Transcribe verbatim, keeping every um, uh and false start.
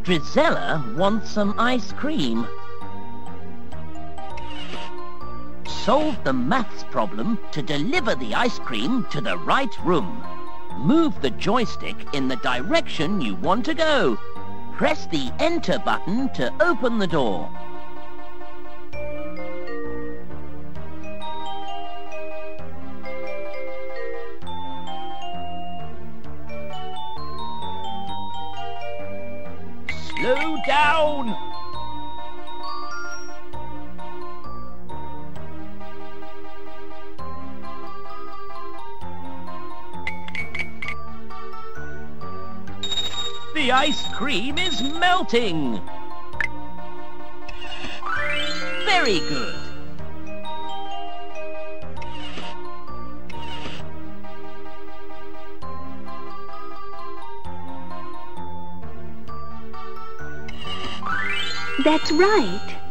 Drizella wants some ice cream. Solve the maths problem to deliver the ice cream to the right room. Move the joystick in the direction you want to go. Press the Enter button to open the door. Slow down! The ice cream is melting! Very good! That's right.